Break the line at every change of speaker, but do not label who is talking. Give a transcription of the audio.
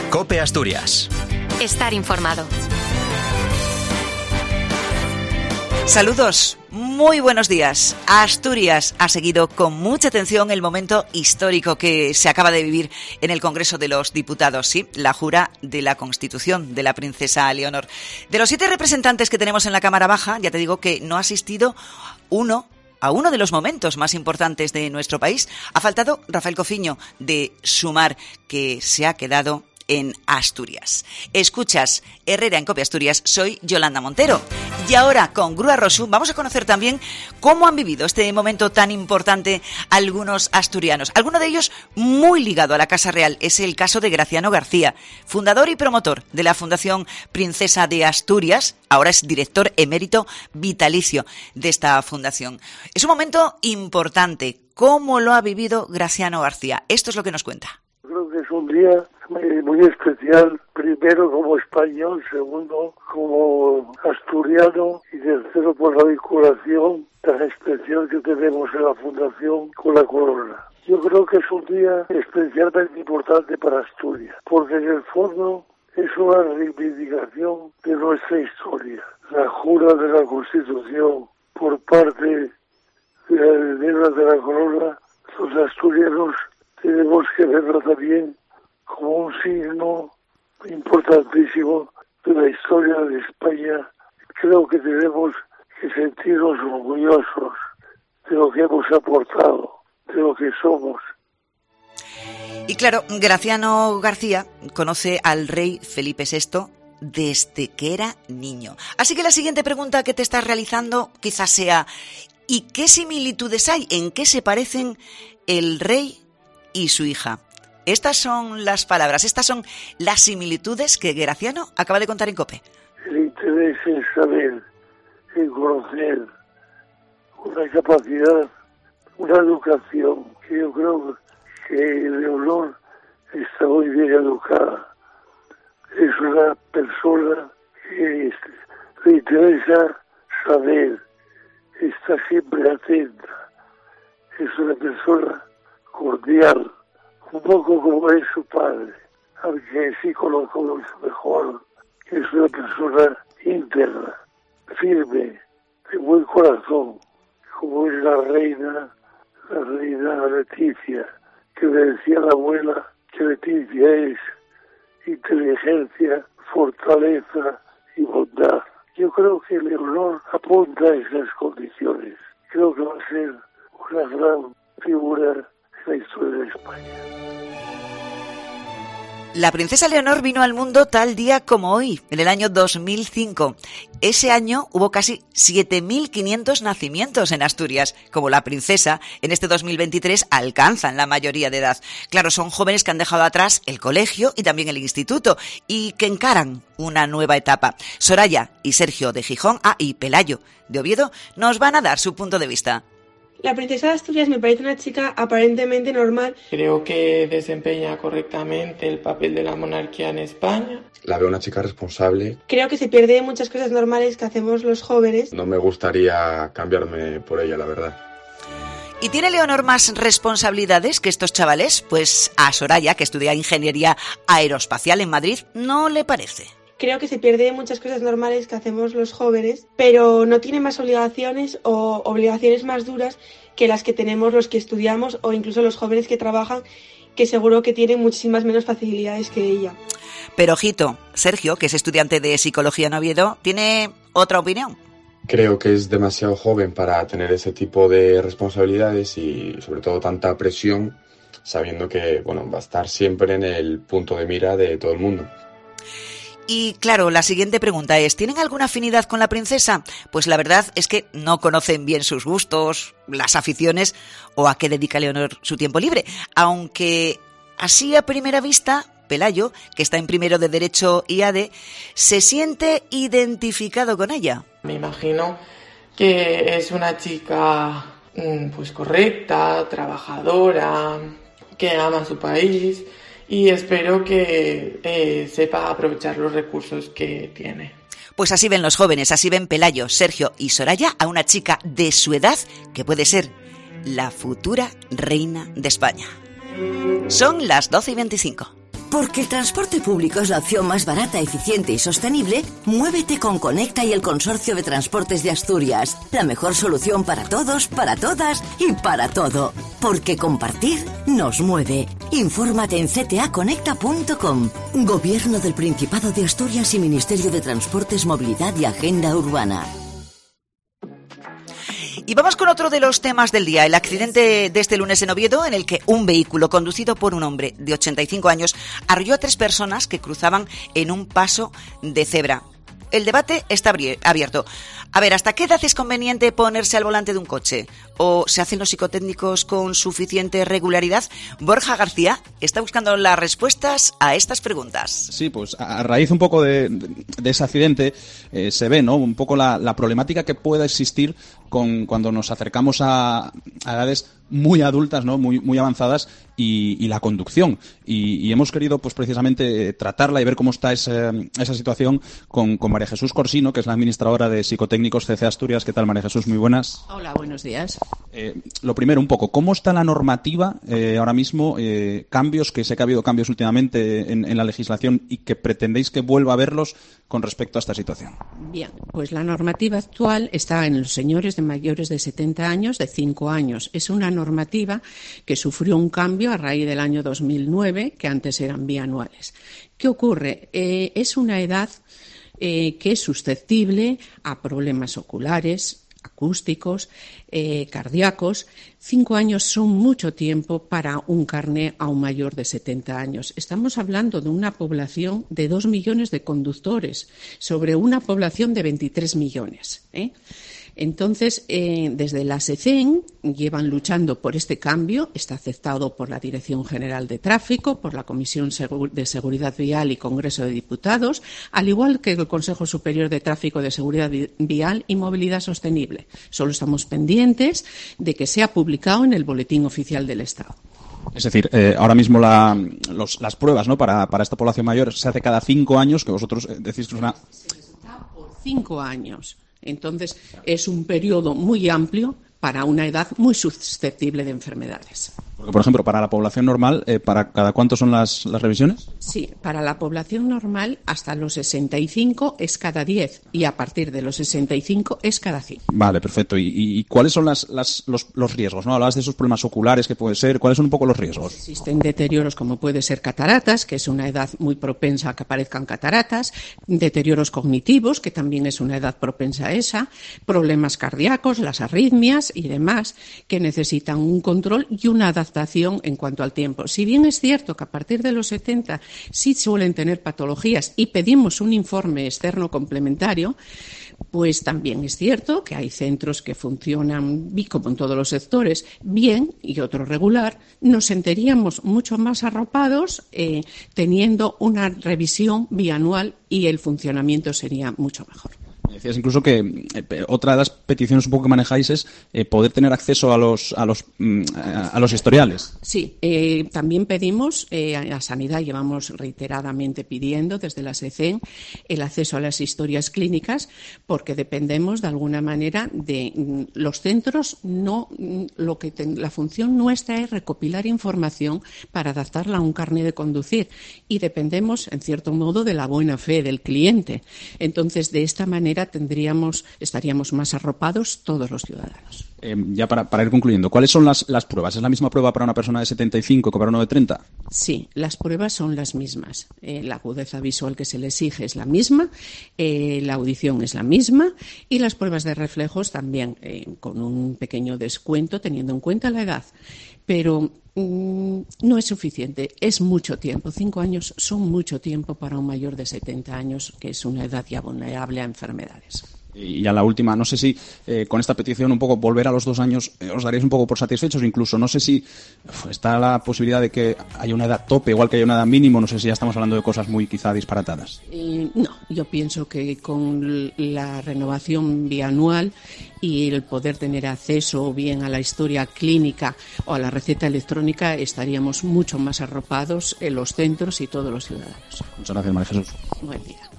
COPE Asturias.
Estar informado.
Saludos, muy buenos días. Asturias ha seguido con mucha atención el momento histórico que se acaba de vivir en el Congreso de los Diputados, sí, la jura de la Constitución de la princesa Leonor. De los 7 representantes que tenemos en la Cámara Baja, ya te digo que no ha asistido a uno de los momentos más importantes de nuestro país. Ha faltado Rafael Cofiño de Sumar, que se ha quedado en Asturias. Escuchas Herrera en COPE Asturias, soy Yolanda Montero. Y ahora, con Grúa Rosu, vamos a conocer también cómo han vivido este momento tan importante algunos asturianos. Alguno de ellos muy ligado a la Casa Real. Es el caso de Graciano García, fundador y promotor de la Fundación Princesa de Asturias. Ahora es director emérito vitalicio de esta fundación. Es un momento importante. ¿Cómo lo ha vivido Graciano García? Esto es lo que nos cuenta.
Creo que es un día muy especial, primero como español, segundo como asturiano y tercero por la vinculación tan especial que tenemos en la Fundación con la corona. Yo creo que es un día especialmente importante para Asturias, porque en el fondo es una reivindicación de nuestra historia. La jura de la Constitución por parte de la heredera de la corona, los asturianos tenemos que verlo también como un signo importantísimo de la historia de España. Creo que tenemos que sentirnos orgullosos de lo que hemos aportado, de lo que somos.
Y claro, Graciano García conoce al rey Felipe VI desde que era niño. Así que la siguiente pregunta que te estás realizando quizás sea: ¿y qué similitudes hay? ¿En qué se parecen el rey y su hija? Estas son las palabras, estas son las similitudes que Graciano acaba de contar en COPE.
El interés en saber, en conocer, una capacidad, una educación, que yo creo que Leonor está muy bien educada. Es una persona que le interesa saber, está siempre atenta, es una persona cordial, un poco como es su padre, aunque sí conozco mucho mejor. Es una persona íntegra, firme, de buen corazón, como es la reina Leticia, que le decía la abuela que Leticia es inteligencia, fortaleza y bondad. Yo creo que Leonor apunta a esas condiciones. Creo que va a ser una gran figura en la historia de España.
La princesa Leonor vino al mundo tal día como hoy, en el año 2005. Ese año hubo casi 7.500 nacimientos en Asturias. Como la princesa, en este 2023 alcanzan la mayoría de edad. Claro, son jóvenes que han dejado atrás el colegio y también el instituto y que encaran una nueva etapa. Soraya y Sergio de Gijón, y Pelayo de Oviedo nos van a dar su punto de vista.
La princesa de Asturias me parece una chica aparentemente normal.
Creo que desempeña correctamente el papel de la monarquía en España.
La veo una chica responsable.
Creo que se pierde muchas cosas normales que hacemos los jóvenes.
No me gustaría cambiarme por ella, la verdad.
¿Y tiene Leonor más responsabilidades que estos chavales? Pues a Soraya, que estudia Ingeniería Aeroespacial en Madrid, no le parece.
Creo que se pierde muchas cosas normales que hacemos los jóvenes, pero no tiene más obligaciones o obligaciones más duras que las que tenemos los que estudiamos o incluso los jóvenes que trabajan, que seguro que tienen muchísimas menos facilidades que ella.
Pero ojito, Sergio, que es estudiante de Psicología en Oviedo, tiene otra opinión.
Creo que es demasiado joven para tener ese tipo de responsabilidades y sobre todo tanta presión, sabiendo que va a estar siempre en el punto de mira de todo el mundo.
Y claro, la siguiente pregunta es, ¿tienen alguna afinidad con la princesa? Pues la verdad es que no conocen bien sus gustos, las aficiones o a qué dedica Leonor su tiempo libre. Aunque así a primera vista, Pelayo, que está en primero de Derecho IAD, se siente identificado con ella.
Me imagino que es una chica pues correcta, trabajadora, que ama su país. Y espero que sepa aprovechar los recursos que tiene.
Pues así ven los jóvenes, así ven Pelayo, Sergio y Soraya a una chica de su edad que puede ser la futura reina de España. Son las 12:25.
Porque el transporte público es la opción más barata, eficiente y sostenible, muévete con Conecta y el Consorcio de Transportes de Asturias. La mejor solución para todos, para todas y para todo. Porque compartir nos mueve. Infórmate en ctaconecta.com. Gobierno del Principado de Asturias y Ministerio de Transportes, Movilidad y Agenda Urbana.
Y vamos con otro de los temas del día, el accidente de este lunes en Oviedo, en el que un vehículo conducido por un hombre de 85 años arrolló a 3 personas que cruzaban en un paso de cebra. El debate está abierto. A ver, ¿hasta qué edad es conveniente ponerse al volante de un coche? ¿O se hacen los psicotécnicos con suficiente regularidad? Borja García está buscando las respuestas a estas preguntas.
Sí, pues a raíz un poco de ese accidente se ve, ¿no?, un poco la problemática que pueda existir cuando nos acercamos a edades muy adultas, ¿no?, muy avanzadas, y la conducción. Y hemos querido, pues precisamente, tratarla y ver cómo está esa situación con María Jesús Corsino, que es la administradora de Psicotécnicos CC Asturias. ¿Qué tal, María Jesús? Muy buenas.
Hola, buenos días.
Lo primero, un poco, ¿cómo está la normativa ahora mismo? Cambios, que sé que ha habido cambios últimamente en la legislación y que pretendéis que vuelva a verlos con respecto a esta situación.
Bien, pues la normativa actual está en los señores de mayores de 70 años, de 5 años. Es una normativa que sufrió un cambio a raíz del año 2009, que antes eran bianuales. ¿Qué ocurre? Es una edad que es susceptible a problemas oculares, acústicos, cardíacos. 5 años son mucho tiempo para un carné a un mayor de 70 años. Estamos hablando de una población de 2 millones de conductores sobre una población de 23 millones. Entonces, desde la SECEN llevan luchando por este cambio. Está aceptado por la Dirección General de Tráfico, por la Comisión de Seguridad Vial y Congreso de Diputados, al igual que el Consejo Superior de Tráfico de Seguridad Vial y Movilidad Sostenible. Solo estamos pendientes de que sea publicado en el Boletín Oficial del Estado.
Es decir, ahora mismo las pruebas, ¿no?, para esta población mayor se hace cada 5 años, que vosotros decís que es una...
Se está por 5 años. Entonces, es un periodo muy amplio para una edad muy susceptible de enfermedades.
Porque, por ejemplo, para la población normal, ¿para cada cuánto son las revisiones?
Sí, para la población normal hasta los 65 es cada 10 y a partir de los 65 es cada 5.
Vale, perfecto. ¿Y cuáles son los riesgos, ¿no? Hablabas de esos problemas oculares que puede ser. ¿Cuáles son un poco los riesgos?
Existen deterioros como puede ser cataratas, que es una edad muy propensa a que aparezcan cataratas, deterioros cognitivos, que también es una edad propensa a esa, problemas cardíacos, las arritmias y demás, que necesitan un control y una adaptación en cuanto al tiempo. Si bien es cierto que a partir de los 70 sí suelen tener patologías y pedimos un informe externo complementario, pues también es cierto que hay centros que funcionan, como en todos los sectores, bien y otros regular. Nos sentiríamos mucho más arropados teniendo una revisión bianual y el funcionamiento sería mucho mejor.
Decías incluso que otra de las peticiones un poco que manejáis es poder tener acceso a los historiales.
Sí, también pedimos a la sanidad, llevamos reiteradamente pidiendo desde la SECEN el acceso a las historias clínicas, porque dependemos de alguna manera de los centros. La función nuestra es recopilar información para adaptarla a un carné de conducir y dependemos, en cierto modo, de la buena fe del cliente. Entonces, de esta manera estaríamos más arropados todos los ciudadanos.
Ya para ir concluyendo, ¿cuáles son las pruebas? ¿Es la misma prueba para una persona de 75 que para uno de 30?
Sí, las pruebas son las mismas. La agudeza visual que se le exige es la misma, la audición es la misma y las pruebas de reflejos también, con un pequeño descuento teniendo en cuenta la edad. Pero no es suficiente, es mucho tiempo. 5 años son mucho tiempo para un mayor de 70 años, que es una edad ya vulnerable a enfermedades.
Y a la última, no sé si con esta petición un poco volver a los 2 años os daréis un poco por satisfechos, incluso no sé si está la posibilidad de que haya una edad tope, igual que haya una edad mínimo, no sé si ya estamos hablando de cosas muy quizá disparatadas.
No, yo pienso que con la renovación bianual y el poder tener acceso bien a la historia clínica o a la receta electrónica estaríamos mucho más arropados en los centros y todos los ciudadanos.
Muchas gracias, María Jesús.
Buen día.